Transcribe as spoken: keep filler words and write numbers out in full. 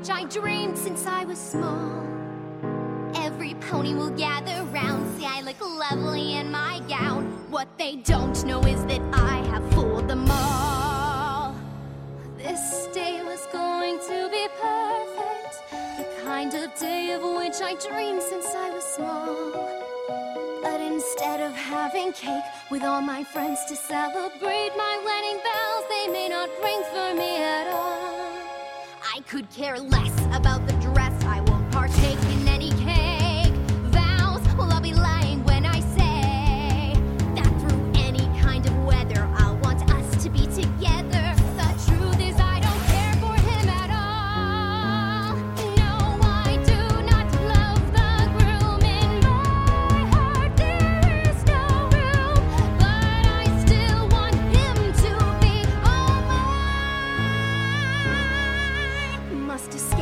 which I dreamed since I was small. Every pony will gather round, see I look lovely in my gown. What they don't know is that I have fooled them all. This day was going to be perfect, the kind of day of which I dreamed since I was small. But instead of having cake with all my friends to celebrate my wedding bells, they may not ring for me at all. I could care less about the dress, I won't partake in any cake. Vows, well, I'll be lying when I say that through any kind of weather, I want us to be together. The truth is I don't care for him at all. No, I do not love the groom. In my heart there is no room, but I still want him to be all mine. Must have